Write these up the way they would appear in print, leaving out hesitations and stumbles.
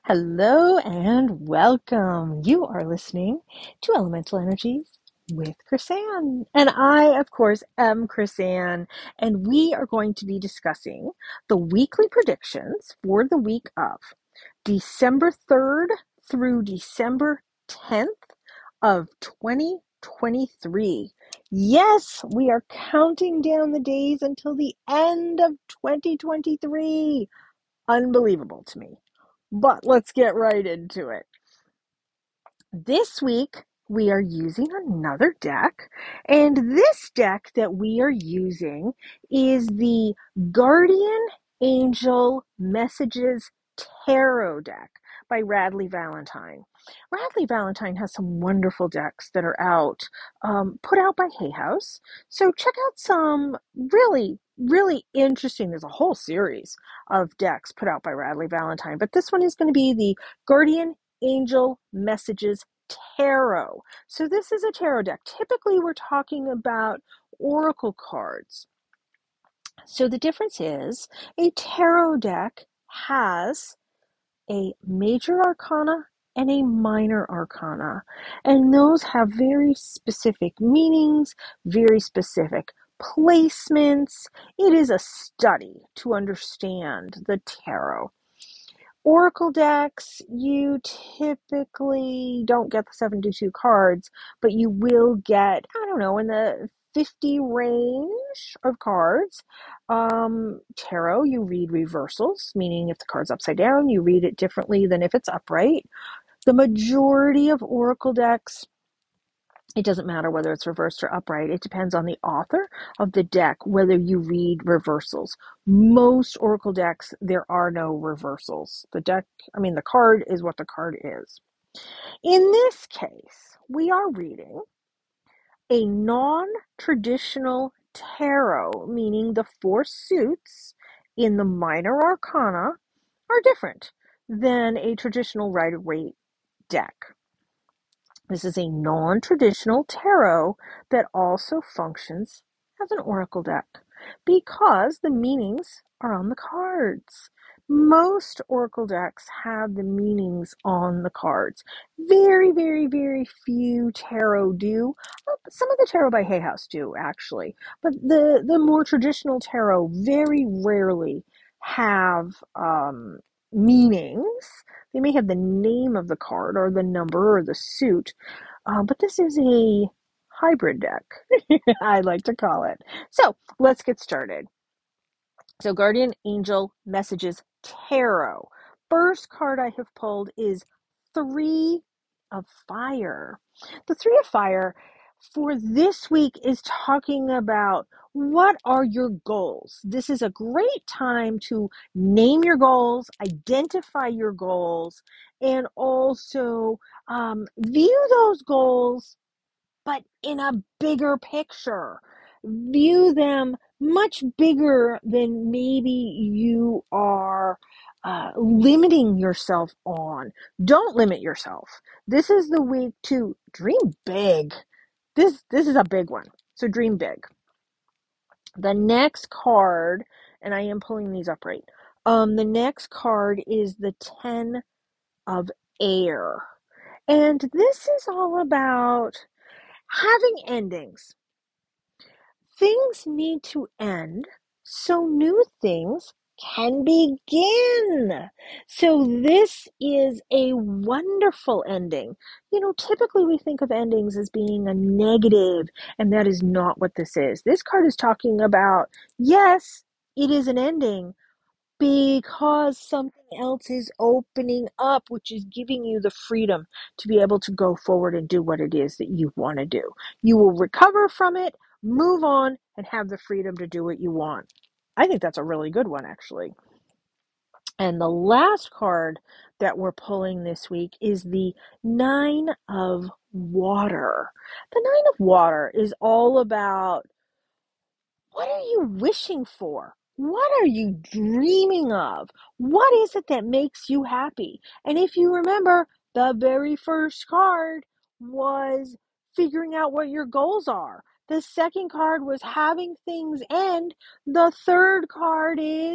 Hello and welcome. You are listening to Elemental Energies with Chrisanne. And I, of course, am Chrisanne. And we are going to be discussing the weekly predictions for the week of December 3rd through December 10th of 2023. Yes, we are counting down the days until the end of 2023. Unbelievable to me. But let's get right into it. This week, we are using another deck, and this deck that we are using is the Guardian Angel Messages Tarot deck by Radleigh Valentine. Radleigh Valentine has some wonderful decks that are put out by Hay House. So check out some really interesting. There's a whole series of decks put out by Radleigh Valentine, but this one is going to be the Guardian Angel Messages Tarot. So this is a tarot deck. Typically, we're talking about oracle cards. So the difference is a tarot deck has a major arcana and a minor arcana. And those have very specific meanings, very specific placements. It is a study to understand the tarot. Oracle decks, you typically don't get the 72 cards, but you will get, I don't know, in the 50 range of cards. Tarot, you read reversals, meaning if the card's upside down, you read it differently than if it's upright. The majority of Oracle decks, it doesn't matter whether it's reversed or upright. It depends on the author of the deck, whether you read reversals. Most Oracle decks, there are no reversals. The card is what the card is. In this case, we are reading a non-traditional tarot, meaning the four suits in the minor arcana are different than a traditional Rider-Waite deck. This is a non-traditional tarot that also functions as an oracle deck because the meanings are on the cards. Most oracle decks have the meanings on the cards. Very few tarot do. Some of the tarot by Hay House do, actually. But the more traditional tarot very rarely have meanings. They may have the name of the card or the number or the suit, but this is a hybrid deck, I like to call it. So let's get started. So Guardian Angel Messages Tarot. First card I have pulled is Three of Fire. The Three of Fire for this week is talking about what are your goals. This is a great time to name your goals, identify your goals, and also view those goals, but in a bigger picture. View them much bigger than maybe you are limiting yourself on. Don't limit yourself. This is the week to dream big. This is a big one. So dream big. The next card, and I am pulling these up right. The next card is the 10 of Air. And this is all about having endings. Things need to end so new things can begin. So this is a wonderful ending. Typically we think of endings as being a negative, and that is not what this is. This card is talking about, yes, it is an ending, because something else is opening up, which is giving you the freedom to be able to go forward and do what it is that you want to do. You will recover from it, move on, and have the freedom to do what you want. I think that's a really good one, actually. And the last card that we're pulling this week is the Nine of Water. The Nine of Water is all about, what are you wishing for? What are you dreaming of? What is it that makes you happy? And if you remember, the very first card was figuring out what your goals are. The second card was having things end. The third card is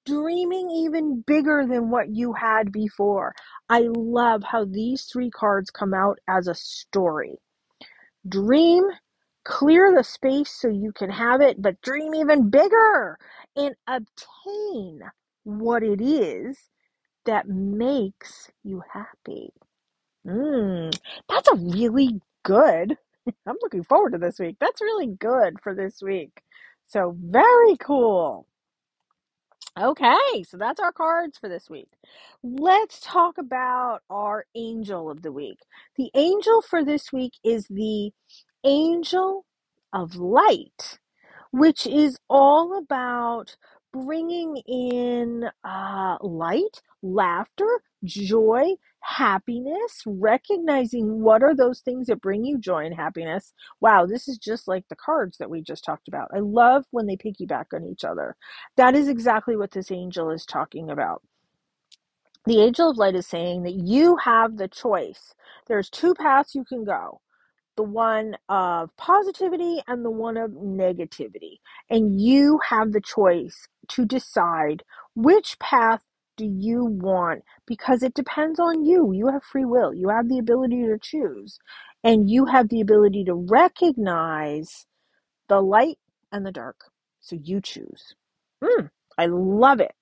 dreaming even bigger than what you had before. I love how these three cards come out as a story. Dream, clear the space so you can have it, but dream even bigger and obtain what it is that makes you happy. That's a really good. I'm looking forward to this week. That's really good for this week. So very cool. Okay, so that's our cards for this week. Let's talk about our angel of the week. The angel for this week is the angel of light, which is all about bringing in light, laughter, joy, happiness, recognizing what are those things that bring you joy and happiness. Wow, this is just like the cards that we just talked about. I love when they piggyback on each other. That is exactly what this angel is talking about. The angel of light is saying that you have the choice. There's two paths you can go, the one of positivity and the one of negativity. And you have the choice to decide which path do you want, because it depends on you. You have free will. You have the ability to choose. And you have the ability to recognize the light and the dark. So you choose. I love it.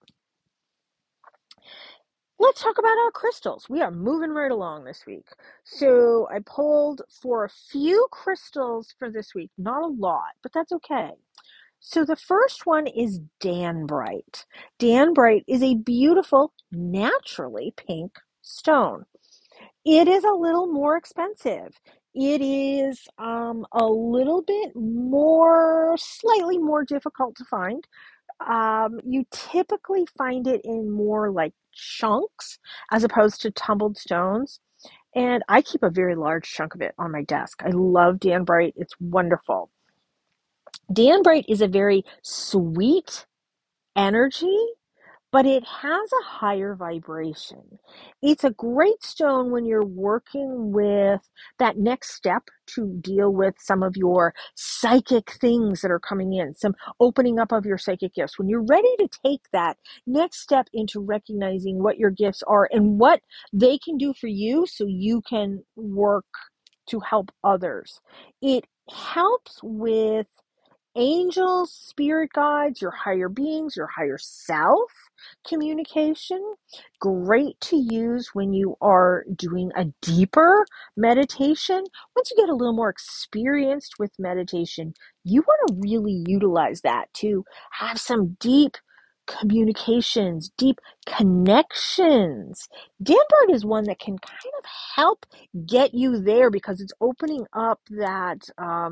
Let's talk about our crystals. We are moving right along this week. So I pulled for a few crystals for this week. Not a lot, but that's okay. So the first one is Danbrite. Danbrite is a beautiful, naturally pink stone. It is a little more expensive. It is a little bit more, slightly more difficult to find. You typically find it in more like chunks as opposed to tumbled stones. And I keep a very large chunk of it on my desk. I love Danbrite. It's wonderful. Danbrite is a very sweet energy, but it has a higher vibration. It's a great stone when you're working with that next step to deal with some of your psychic things that are coming in, some opening up of your psychic gifts. When you're ready to take that next step into recognizing what your gifts are and what they can do for you so you can work to help others. It helps with angels, spirit guides, your higher beings, your higher self communication. Great to use when you are doing a deeper meditation. Once you get a little more experienced with meditation, you want to really utilize that to have some deep communications, deep connections. Danbird is one that can kind of help get you there because it's opening up that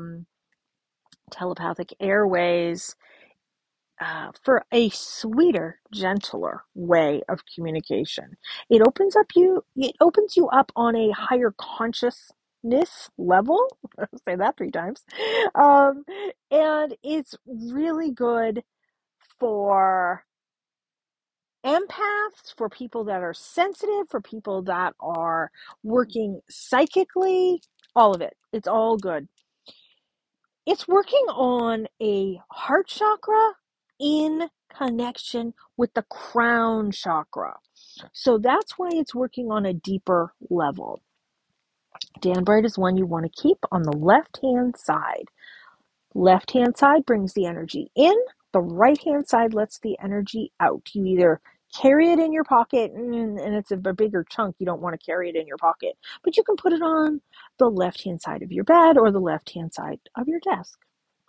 telepathic airways for a sweeter, gentler way of communication. It opens you up on a higher consciousness level. I'll say that three times. Um, and it's really good for empaths, for people that are sensitive, for people that are working psychically, all of it. It's all good. It's working on a heart chakra in connection with the crown chakra. So that's why it's working on a deeper level. Danbrite is one you want to keep on the left-hand side. Left-hand side brings the energy in. The right-hand side lets the energy out. You either carry it in your pocket, and it's a bigger chunk. You don't want to carry it in your pocket. But you can put it on the left-hand side of your bed or the left-hand side of your desk.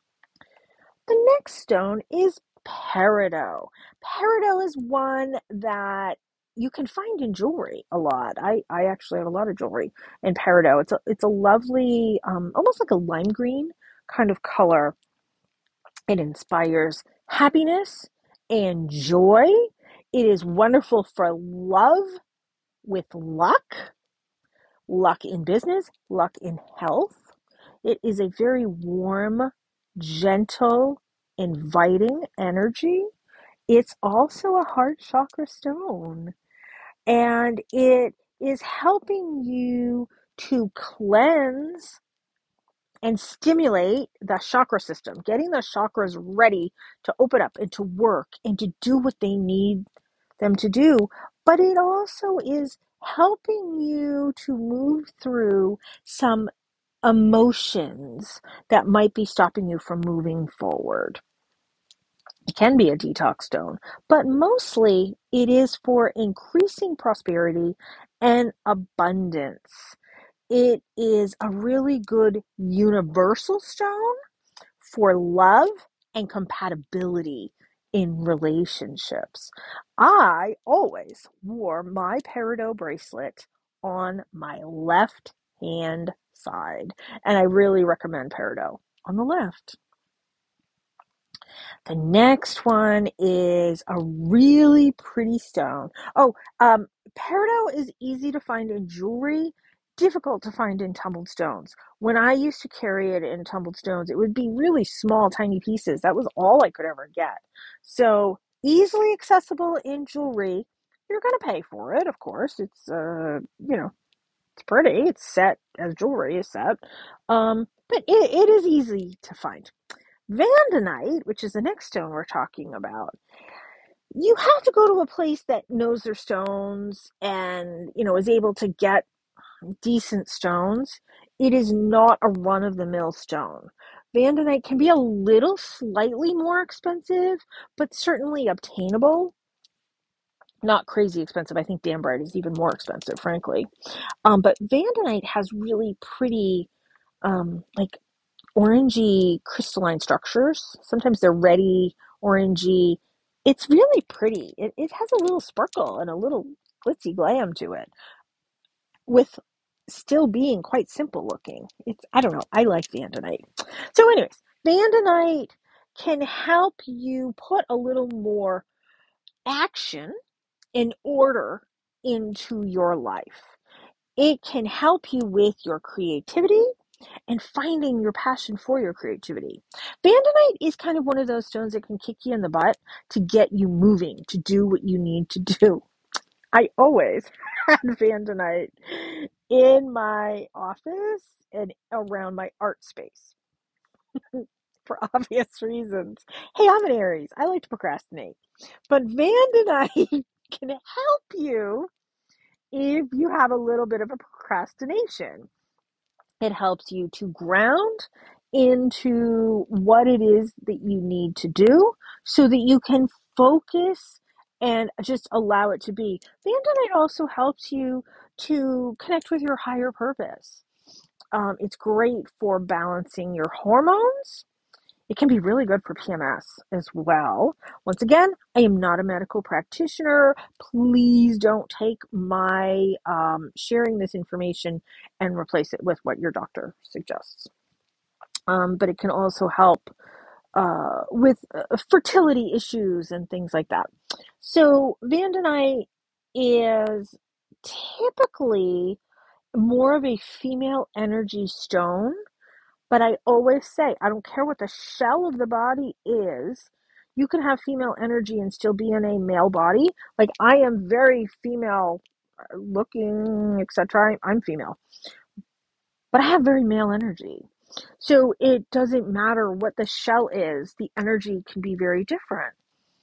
The next stone is peridot. Peridot is one that you can find in jewelry a lot. I actually have a lot of jewelry in peridot. It's a lovely, almost like a lime green kind of color. It inspires happiness and joy. It is wonderful for love with luck, luck in business, luck in health. It is a very warm, gentle, inviting energy. It's also a heart chakra stone, and it is helping you to cleanse and stimulate the chakra system, getting the chakras ready to open up and to work and to do what they need them to do. But it also is helping you to move through some emotions that might be stopping you from moving forward. It can be a detox stone, but mostly it is for increasing prosperity and abundance. It is a really good universal stone for love and compatibility in relationships. I always wore my peridot bracelet on my left hand side, and I really recommend peridot on the left. The next one is a really pretty stone. Oh, peridot is easy to find in jewelry, difficult to find in tumbled stones. When I used to carry it in tumbled stones, it would be really small, tiny pieces. That was all I could ever get. So easily accessible in jewelry. You're going to pay for it, of course. It's, it's pretty. It's set as jewelry is set. But it is easy to find. Vandonite, which is the next stone we're talking about, you have to go to a place that knows their stones and, is able to get decent stones. It is not a run-of-the-mill stone. Vandonite can be a little slightly more expensive, but certainly obtainable. Not crazy expensive. I think Dambrite is even more expensive, frankly. But Vandonite has really pretty, like orangey crystalline structures. Sometimes they're reddy, orangey. It's really pretty. It has a little sparkle and a little glitzy glam to it, with still being quite simple looking. I don't know. I like Vandonite. So anyways, Vandonite can help you put a little more action and order into your life. It can help you with your creativity and finding your passion for your creativity. Vandonite is kind of one of those stones that can kick you in the butt to get you moving, to do what you need to do. I always had Vandonite in my office and around my art space for obvious reasons. Hey, I'm an Aries. I like to procrastinate. But Vandonite can help you if you have a little bit of a procrastination. It helps you to ground into what it is that you need to do so that you can focus and just allow it to be. Vandonite also helps you to connect with your higher purpose. It's great for balancing your hormones. It can be really good for PMS as well. Once again, I am not a medical practitioner. Please don't take my sharing this information and replace it with what your doctor suggests. But it can also help with fertility issues and things like that. So Vandonite is typically more of a female energy stone, but I always say, I don't care what the shell of the body is, you can have female energy and still be in a male body. Like, I am very female looking, etc. I'm female, but I have very male energy. So it doesn't matter what the shell is, the energy can be very different.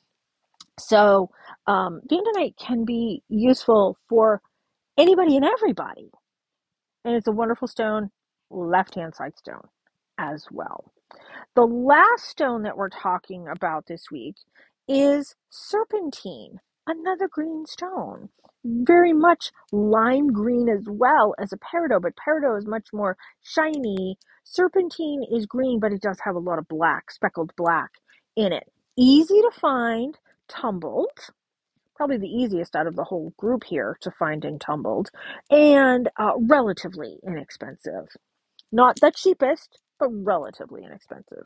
So Vandonite can be useful for anybody and everybody. And it's a wonderful stone, left-hand side stone as well. The last stone that we're talking about this week is serpentine, another green stone. Very much lime green as well as a peridot, but peridot is much more shiny. Serpentine is green, but it does have a lot of black, speckled black in it. Easy to find, tumbled. Probably the easiest out of the whole group here to find in tumbled, and relatively inexpensive. Not the cheapest, but relatively inexpensive.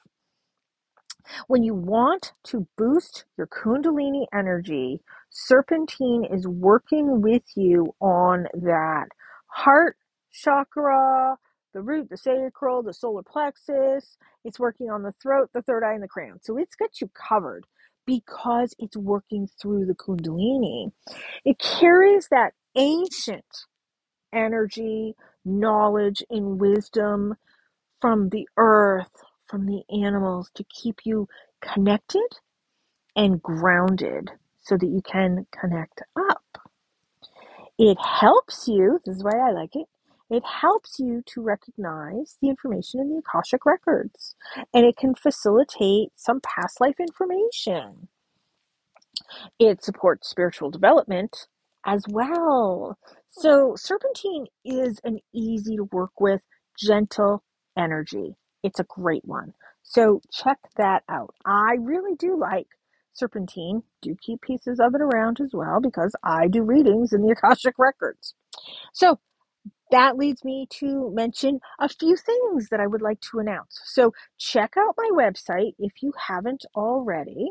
When you want to boost your Kundalini energy, serpentine is working with you on that heart chakra, the root, the sacral, the solar plexus. It's working on the throat, the third eye, and the crown. So it's got you covered because it's working through the Kundalini. It carries that ancient energy, knowledge, and wisdom from the earth, from the animals to keep you connected and grounded so that you can connect up. It helps you, this is why I like it helps you to recognize the information in the Akashic records, and it can facilitate some past life information. It supports spiritual development as well. So serpentine is an easy to work with, gentle energy. It's a great one. So check that out. I really do like serpentine. Do keep pieces of it around as well because I do readings in the Akashic records. So that leads me to mention a few things that I would like to announce. So check out my website if you haven't already,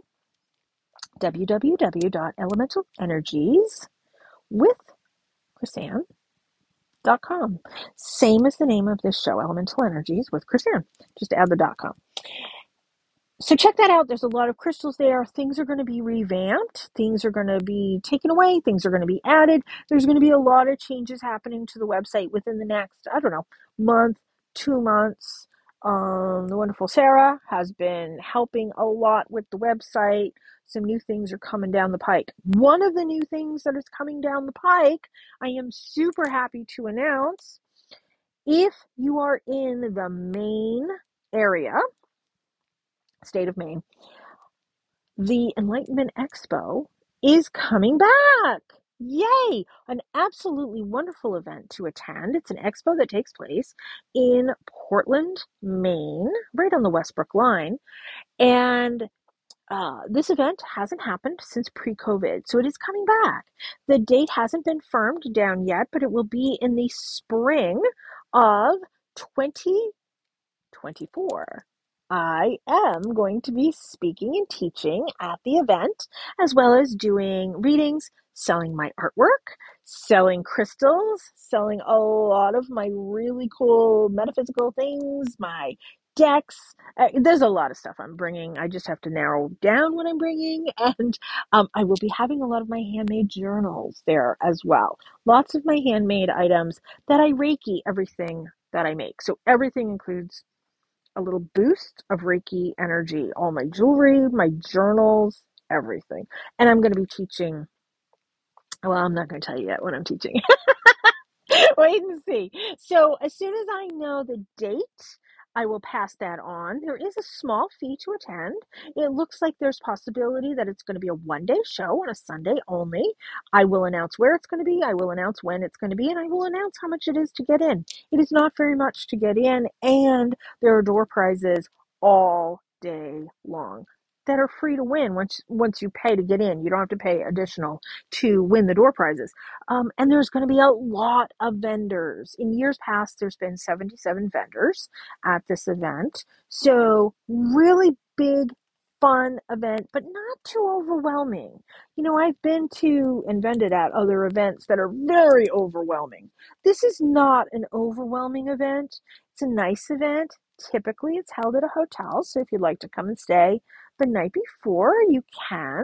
www.elementalenergieswithchrisanne.com. Same as the name of this show, Elemental Energies with Chrisanne. Just add the .com. So check that out. There's a lot of crystals there. Things are going to be revamped. Things are going to be taken away. Things are going to be added. There's going to be a lot of changes happening to the website within the next, I don't know, month, 2 months. The wonderful Sarah has been helping a lot with the website. Some new things are coming down the pike. One of the new things that is coming down the pike, I am super happy to announce. If you are in the Maine area, state of Maine, the Enlightenment Expo is coming back. Yay! An absolutely wonderful event to attend. It's an expo that takes place in Portland, Maine, right on the Westbrook line. And this event hasn't happened since pre-COVID, so it is coming back. The date hasn't been firmed down yet, but it will be in the spring of 2024. I am going to be speaking and teaching at the event, as well as doing readings, selling my artwork, selling crystals, selling a lot of my really cool metaphysical things, my decks. There's a lot of stuff I'm bringing. I just have to narrow down what I'm bringing. And I will be having a lot of my handmade journals there as well. Lots of my handmade items that I Reiki everything that I make. So everything includes a little boost of Reiki energy, all my jewelry, my journals, everything. And I'm going to be teaching, well, I'm not going to tell you yet what I'm teaching. Wait and see. So as soon as I know the date, I will pass that on. There is a small fee to attend. It looks like there's possibility that it's going to be a one-day show on a Sunday only. I will announce where it's going to be. I will announce when it's going to be, and I will announce how much it is to get in. It is not very much to get in, and there are door prizes all day long that are free to win once you pay to get in. You don't have to pay additional to win the door prizes. And there's going to be a lot of vendors. In years past, there's been 77 vendors at this event. So really big, fun event, but not too overwhelming. You know, I've been to and vended at other events that are very overwhelming. This is not an overwhelming event. It's a nice event. Typically, it's held at a hotel. So if you'd like to come and stay the night before, you can.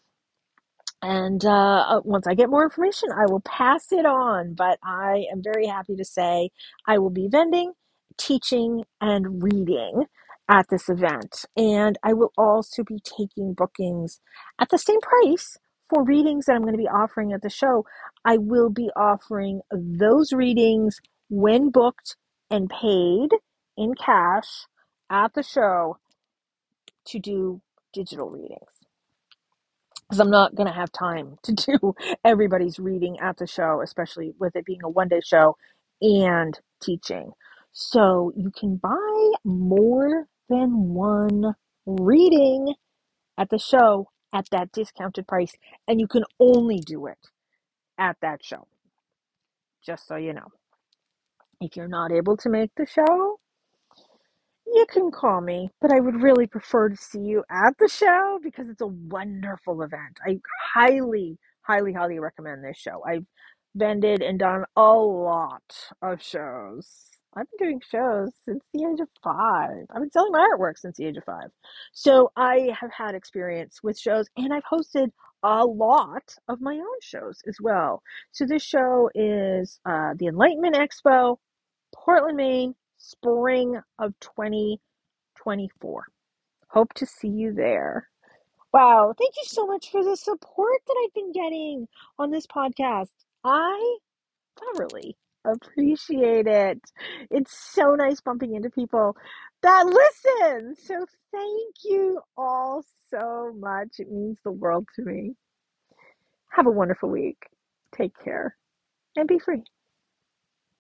And once I get more information, I will pass it on. But I am very happy to say I will be vending, teaching, and reading at this event. And I will also be taking bookings at the same price for readings that I'm going to be offering at the show. I will be offering those readings when booked and paid in cash at the show to do digital readings, because I'm not going to have time to do everybody's reading at the show, especially with it being a one-day show and teaching. So you can buy more than one reading at the show at that discounted price, and you can only do it at that show, just so you know. If you're not able to make the show, you can call me, but I would really prefer to see you at the show because it's a wonderful event. I highly, highly, highly recommend this show. I've vended and done a lot of shows. I've been doing shows since the age of 5. I've been selling my artwork since the age of 5. So I have had experience with shows, and I've hosted a lot of my own shows as well. So this show is the Enlightenment Expo, Portland, Maine, spring of 2024. Hope to see you there. Wow, thank you so much for the support that I've been getting on this podcast. I thoroughly appreciate it. It's so nice bumping into people that listen. So thank you all so much. It means the world to me. Have a wonderful week. Take care and be free.